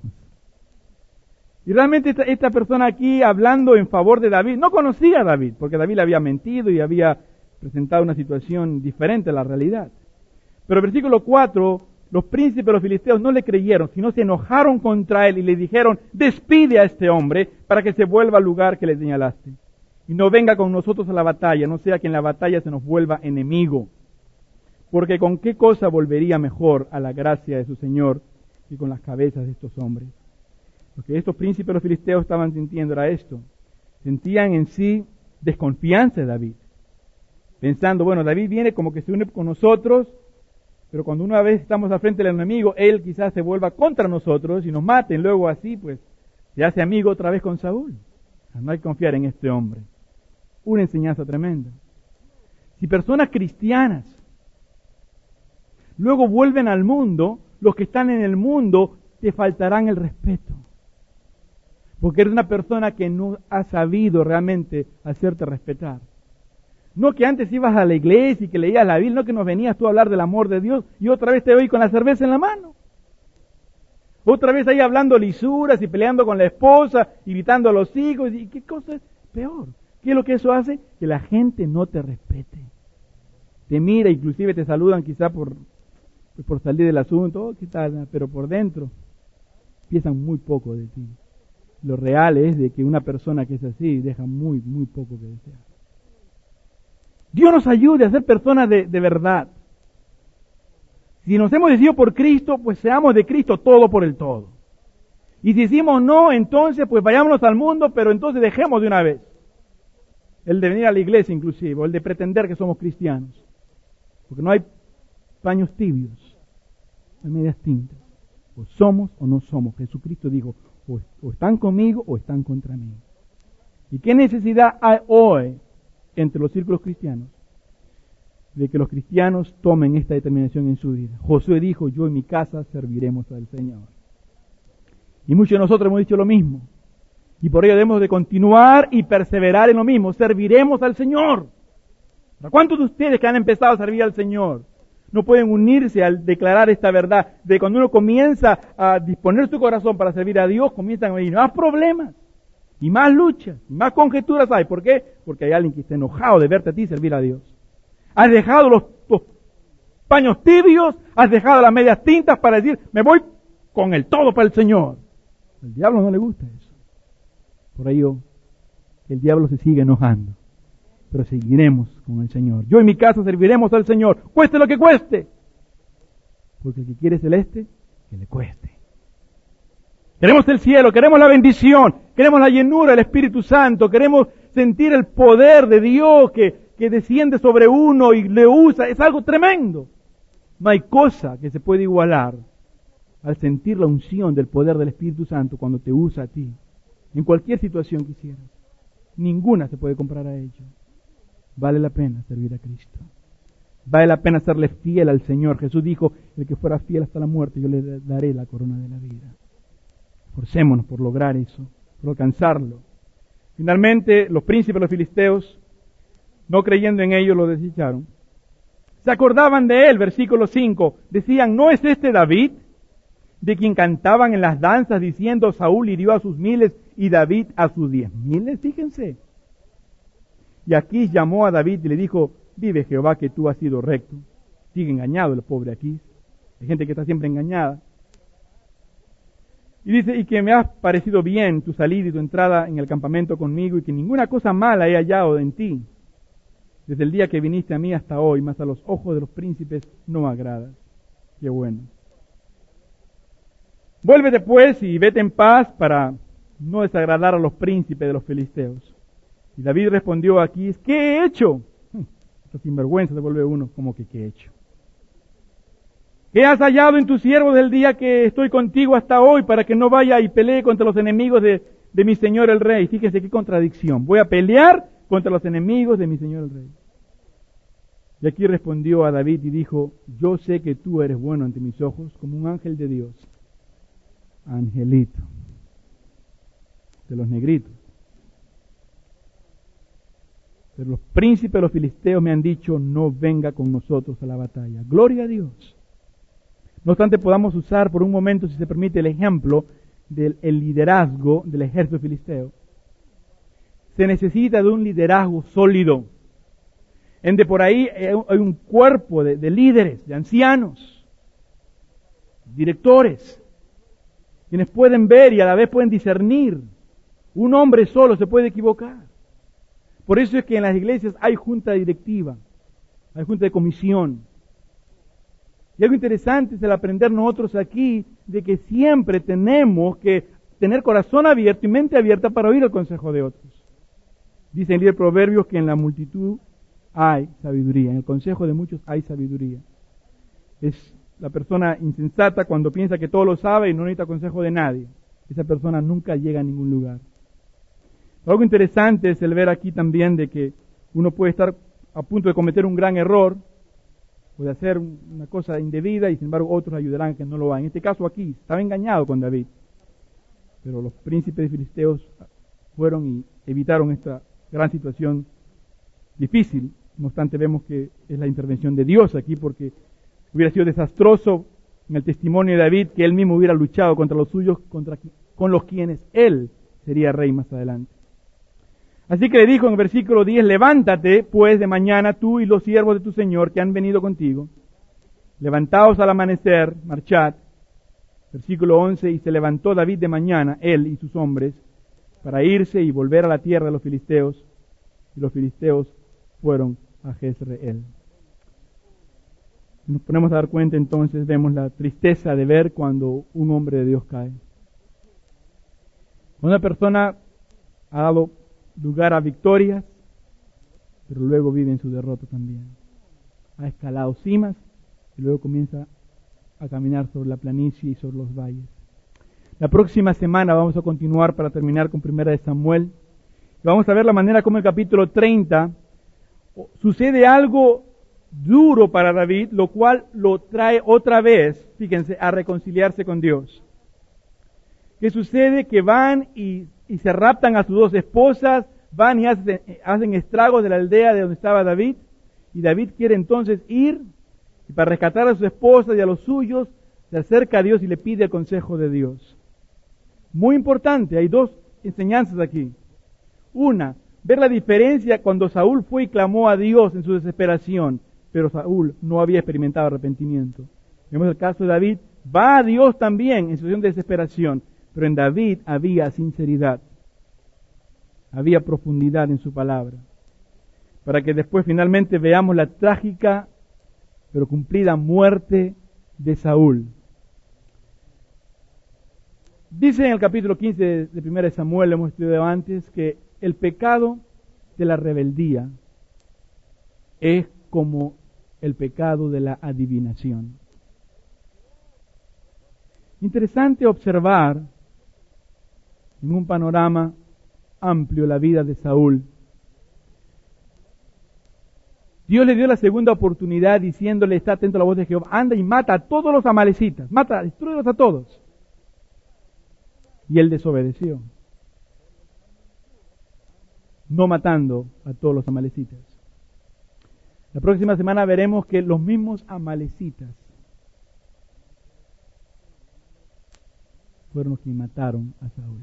Y realmente esta persona aquí hablando en favor de David, no conocía a David, porque David le había mentido y había presentado una situación diferente a la realidad. Pero el versículo 4, los príncipes de los filisteos no le creyeron, sino se enojaron contra él y le dijeron, despide a este hombre para que se vuelva al lugar que le señalaste. Y no venga con nosotros a la batalla, no sea que en la batalla se nos vuelva enemigo. Porque con qué cosa volvería mejor a la gracia de su Señor y con las cabezas de estos hombres. Lo que estos príncipes de los filisteos estaban sintiendo era esto. Sentían en sí desconfianza de David. Pensando, bueno, David viene como que se une con nosotros, pero cuando una vez estamos al frente del enemigo, él quizás se vuelva contra nosotros y nos maten. Luego así, pues, Se hace amigo otra vez con Saúl. No hay que confiar en este hombre. Una enseñanza tremenda. Si personas cristianas luego vuelven al mundo, los que están en el mundo te faltarán el respeto. Porque eres una persona que no ha sabido realmente hacerte respetar. No que antes ibas a la iglesia y que leías la Biblia, no que nos venías tú a hablar del amor de Dios y otra vez te oí con la cerveza en la mano. Otra vez ahí hablando lisuras y peleando con la esposa, invitando a los hijos. ¿Y qué cosa es peor? ¿Qué es lo que eso hace? Que la gente no te respete. Te mira, inclusive te saludan quizá por salir del asunto, ¿qué tal? Pero por dentro piensan muy poco de ti. Lo real es de que una persona que es así deja muy, muy poco que desear. Dios nos ayude a ser personas de verdad. Si nos hemos decidido por Cristo, pues seamos de Cristo todo por el todo. Y si decimos no, entonces pues vayámonos al mundo, pero entonces dejemos de una vez el de venir a la iglesia inclusive, o el de pretender que somos cristianos. Porque no hay paños tibios, no hay medias tintas. O somos o no somos. Jesucristo dijo, o están conmigo o están contra mí. ¿Y qué necesidad hay hoy entre los círculos cristianos de que los cristianos tomen esta determinación en su vida? Josué dijo, yo y mi casa serviremos al Señor. Y muchos de nosotros hemos dicho lo mismo. Y por ello debemos de continuar y perseverar en lo mismo. Serviremos al Señor. ¿Cuántos de ustedes que han empezado a servir al Señor no pueden unirse al declarar esta verdad? De cuando uno comienza a disponer su corazón para servir a Dios, comienzan a venir más problemas, y más luchas, y más conjeturas hay. ¿Por qué? Porque hay alguien que está enojado de verte a ti servir a Dios. Has dejado los paños tibios, has dejado las medias tintas para decir, me voy con el todo para el Señor. Al diablo no le gusta eso. Por ello, el diablo se sigue enojando. Pero seguiremos con el Señor. Yo y mi casa serviremos al Señor, cueste lo que cueste. Porque el que quiere celeste, que le cueste. Queremos el cielo, queremos la bendición, queremos la llenura del Espíritu Santo, queremos sentir el poder de Dios que desciende sobre uno y le usa. Es algo tremendo. No hay cosa que se pueda igualar al sentir la unción del poder del Espíritu Santo cuando te usa a ti. En cualquier situación que quisieras. Ninguna se puede comparar a ello. Vale la pena servir a Cristo. Vale la pena serle fiel al Señor. Jesús dijo, el que fuera fiel hasta la muerte, yo le daré la corona de la vida. Esforcémonos por lograr eso, por alcanzarlo. Finalmente, los príncipes de los filisteos, no creyendo en ello, lo desecharon. Se acordaban de él, versículo 5. Decían, ¿no es este David, de quien cantaban en las danzas diciendo, Saúl hirió a sus 1000 y David a sus 10,000? Fíjense. Y Aquís llamó a David y le dijo, vive Jehová que tú has sido recto. Sigue engañado el pobre Aquís. Hay gente que está siempre engañada. Y dice, y que me has parecido bien tu salida y tu entrada en el campamento conmigo, y que ninguna cosa mala he hallado en ti, desde el día que viniste a mí hasta hoy, mas a los ojos de los príncipes no agradas. Qué bueno. Vuélvete pues y vete en paz para no desagradar a los príncipes de los filisteos. Y David respondió a Aquís, ¿qué he hecho? Esta sinvergüenza se vuelve uno, como que ¿qué he hecho? ¿Qué has hallado en tu siervo del día que estoy contigo hasta hoy para que no vaya y pelee contra los enemigos de mi señor el rey? Fíjese qué contradicción. Voy a pelear contra los enemigos de mi señor el rey. Y aquí respondió a David y dijo, yo sé que tú eres bueno ante mis ojos como un ángel de Dios. Angelito. De los negritos. Pero los príncipes de los filisteos me han dicho, no venga con nosotros a la batalla. Gloria a Dios. No obstante, podamos usar por un momento, si se permite, el ejemplo del liderazgo del ejército filisteo. Se necesita de un liderazgo sólido. En de por ahí hay un cuerpo de líderes, de ancianos, directores, quienes pueden ver y a la vez pueden discernir. Un hombre solo se puede equivocar. Por eso es que en las iglesias hay junta directiva, hay junta de comisión. Y algo interesante es el aprender nosotros aquí de que siempre tenemos que tener corazón abierto y mente abierta para oír el consejo de otros. Dice el libro de Proverbios que en la multitud hay sabiduría, en el consejo de muchos hay sabiduría. Es la persona insensata cuando piensa que todo lo sabe y no necesita consejo de nadie. esa persona nunca llega a ningún lugar. Algo interesante es el ver aquí también de que uno puede estar a punto de cometer un gran error o de hacer una cosa indebida y sin embargo otros ayudarán a que no lo hagan. En este caso aquí estaba engañado con David, pero los príncipes filisteos fueron y evitaron esta gran situación difícil. No obstante, vemos que es la intervención de Dios aquí, porque hubiera sido desastroso en el testimonio de David que él mismo hubiera luchado contra los suyos, con los quienes él sería rey más adelante. Así que le dijo en el versículo 10, levántate pues de mañana tú y los siervos de tu Señor que han venido contigo. Levantaos al amanecer, marchad. Versículo 11, y se levantó David de mañana, él y sus hombres, para irse y volver a la tierra de los filisteos. Y los filisteos fueron a Jezreel. Nos ponemos a dar cuenta entonces, vemos la tristeza de ver cuando un hombre de Dios cae. Una persona ha dado lugar a victorias, pero luego vive en su derrota también. Ha escalado cimas y luego comienza a caminar sobre la planicie y sobre los valles. La próxima semana vamos a continuar para terminar con 1 Samuel. Vamos a ver la manera como el capítulo 30 sucede algo duro para David, lo cual lo trae otra vez, fíjense, a reconciliarse con Dios. ¿Qué sucede? Que van y se raptan a sus dos esposas, van y hacen estragos de la aldea de donde estaba David, y David quiere entonces ir, y para rescatar a sus esposas y a los suyos, se acerca a Dios y le pide el consejo de Dios. Muy importante, hay dos enseñanzas aquí. Una, ver la diferencia cuando Saúl fue y clamó a Dios en su desesperación, pero Saúl no había experimentado arrepentimiento. Vemos el caso de David, va a Dios también en situación de desesperación, pero en David había sinceridad, había profundidad en su palabra, para que después finalmente veamos la trágica pero cumplida muerte de Saúl. Dice en el capítulo 15 de 1 Samuel, lo hemos estudiado antes, que el pecado de la rebeldía es como el pecado de la adivinación. Interesante observar en un panorama amplio la vida de Saúl. Dios le dio la segunda oportunidad diciéndole, está atento a la voz de Jehová, anda y mata a todos los amalecitas, mata, destrúyelos a todos. Y él desobedeció, no matando a todos los amalecitas. La próxima semana veremos que los mismos amalecitas fueron los que mataron a Saúl.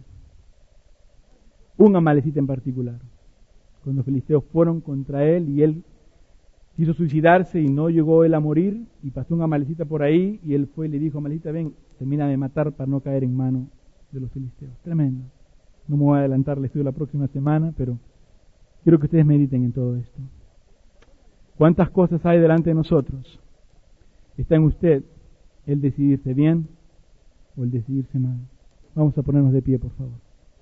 Un amalecita en particular. Cuando los filisteos fueron contra él y él quiso suicidarse y no llegó él a morir, y pasó un amalecita por ahí y él fue y le dijo, amalecita, ven, termina de matar para no caer en manos de los filisteos. Tremendo. No me voy a adelantar el estudio la próxima semana, pero quiero que ustedes mediten en todo esto. ¿Cuántas cosas hay delante de nosotros? Está en usted el decidirse bien o el decidirse mal. Vamos a ponernos de pie, por favor.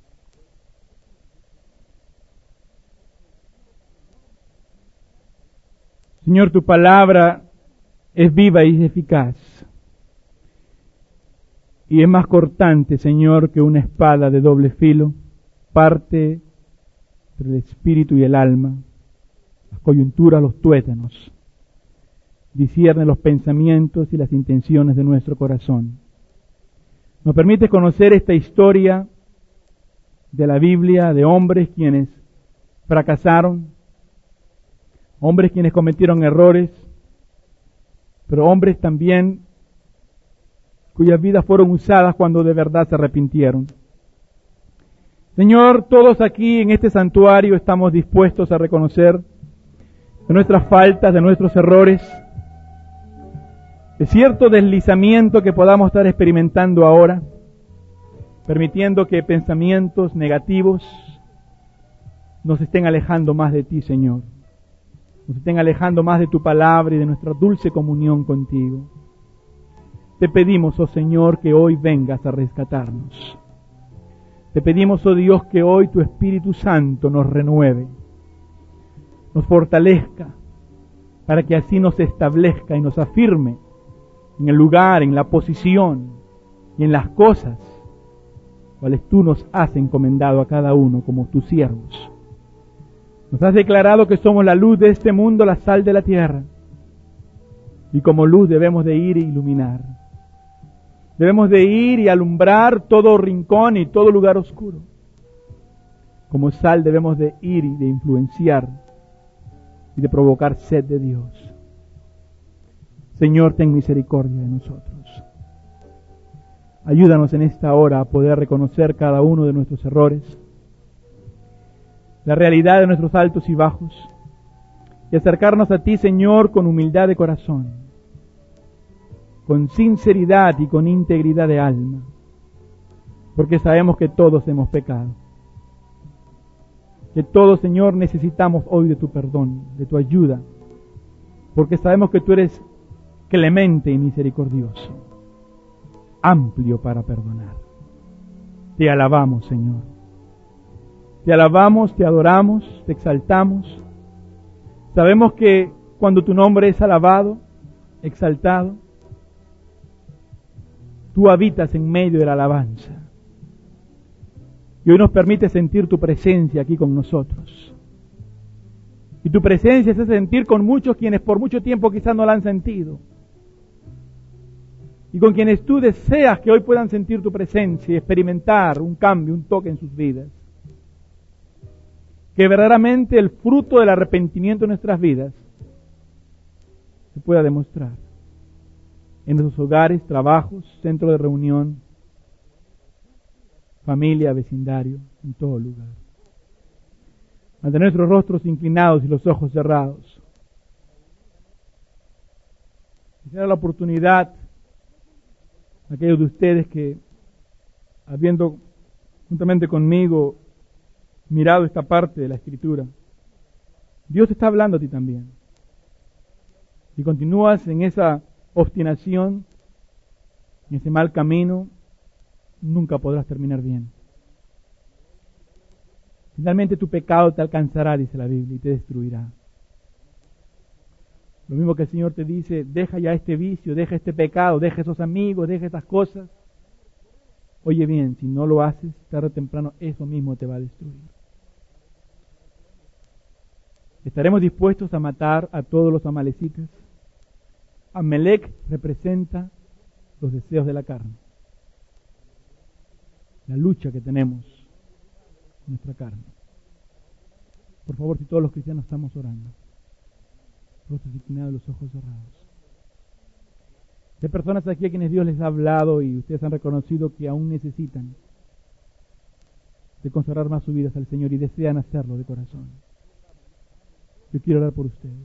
Señor, tu palabra es viva y eficaz. Y es más cortante, Señor, que una espada de doble filo, parte entre el espíritu y el alma, las coyunturas, los tuétanos, discierne los pensamientos y las intenciones de nuestro corazón. Nos permite conocer esta historia de la Biblia, de hombres quienes fracasaron, hombres quienes cometieron errores, pero hombres también cuyas vidas fueron usadas cuando de verdad se arrepintieron. Señor, todos aquí en este santuario estamos dispuestos a reconocer de nuestras faltas, de nuestros errores, de cierto deslizamiento que podamos estar experimentando ahora, permitiendo que pensamientos negativos nos estén alejando más de ti, Señor. Nos estén alejando más de tu palabra y de nuestra dulce comunión contigo. Te pedimos, oh Señor, que hoy vengas a rescatarnos. Te pedimos, oh Dios, que hoy tu Espíritu Santo nos renueve, nos fortalezca, para que así nos establezca y nos afirme en el lugar, en la posición y en las cosas cuales tú nos has encomendado a cada uno como tus siervos. Nos has declarado que somos la luz de este mundo, la sal de la tierra, y como luz debemos de ir e iluminar. Debemos de ir y alumbrar todo rincón y todo lugar oscuro. Como sal debemos de ir y de influenciar y de provocar sed de Dios. Señor, ten misericordia de nosotros. Ayúdanos en esta hora a poder reconocer cada uno de nuestros errores, la realidad de nuestros altos y bajos, y acercarnos a ti, Señor, con humildad de corazón, con sinceridad y con integridad de alma, porque sabemos que todos hemos pecado, que todos, Señor, necesitamos hoy de tu perdón, de tu ayuda, porque sabemos que tú eres clemente y misericordioso, amplio para perdonar. Te alabamos, Señor. Te alabamos, te adoramos, te exaltamos. Sabemos que cuando tu nombre es alabado, exaltado, tú habitas en medio de la alabanza. Y hoy nos permite sentir tu presencia aquí con nosotros. Y tu presencia se hace sentir con muchos quienes por mucho tiempo quizás no la han sentido. Y con quienes tú deseas que hoy puedan sentir tu presencia y experimentar un cambio, un toque en sus vidas. Que verdaderamente el fruto del arrepentimiento en nuestras vidas se pueda demostrar en nuestros hogares, trabajos, centro de reunión, familia, vecindario, en todo lugar. Mantener nuestros rostros inclinados y los ojos cerrados. Quisiera la oportunidad a aquellos de ustedes que, habiendo juntamente conmigo mirado esta parte de la Escritura, Dios te está hablando a ti también. Si continúas en esa obstinación, en ese mal camino, nunca podrás terminar bien. Finalmente tu pecado te alcanzará, dice la Biblia, y te destruirá. Lo mismo que el Señor te dice, deja ya este vicio, deja este pecado, deja esos amigos, deja esas cosas. Oye bien, si no lo haces, tarde o temprano eso mismo te va a destruir. ¿Estaremos dispuestos a matar a todos los amalecitas? Amalec representa los deseos de la carne, la lucha que tenemos en nuestra carne. Por favor, si todos los cristianos estamos orando, rostros inclinados, los ojos cerrados. Hay personas aquí a quienes Dios les ha hablado y ustedes han reconocido que aún necesitan de consagrar más sus vidas al Señor y desean hacerlo de corazón. Yo quiero orar por ustedes.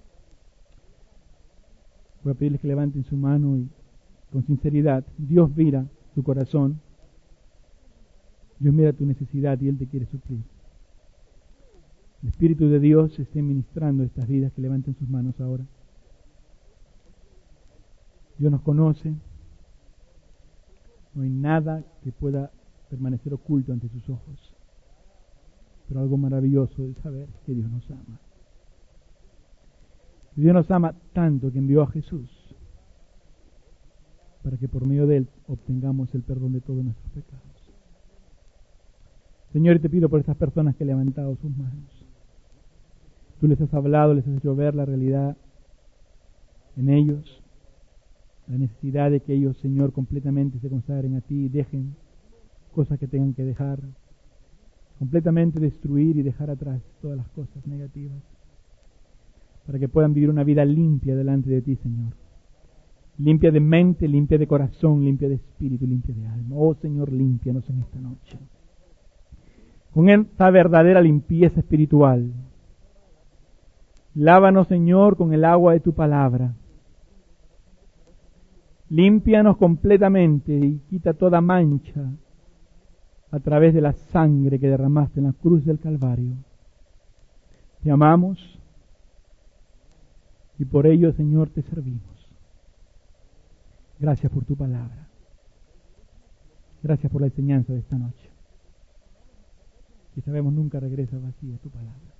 Voy a pedirles que levanten su mano y con sinceridad, Dios mira tu corazón, Dios mira tu necesidad y Él te quiere suplir. El Espíritu de Dios esté ministrando estas vidas, que levanten sus manos ahora. Dios nos conoce, no hay nada que pueda permanecer oculto ante sus ojos, pero algo maravilloso es saber que Dios nos ama. Dios nos ama tanto que envió a Jesús para que por medio de Él obtengamos el perdón de todos nuestros pecados. Señor, te pido por estas personas que han levantado sus manos. Tú les has hablado, les has hecho ver la realidad en ellos, la necesidad de que ellos, Señor, completamente se consagren a ti y dejen cosas que tengan que dejar, completamente destruir y dejar atrás todas las cosas negativas, para que puedan vivir una vida limpia delante de ti, Señor. Limpia de mente, limpia de corazón, limpia de espíritu, limpia de alma. Oh, Señor, límpianos en esta noche. Con esta verdadera limpieza espiritual. Lávanos, Señor, con el agua de tu palabra. Límpianos completamente y quita toda mancha a través de la sangre que derramaste en la cruz del Calvario. Te amamos y por ello, Señor, te servimos. Gracias por tu palabra. Gracias por la enseñanza de esta noche. Que sabemos nunca regresa vacía tu palabra.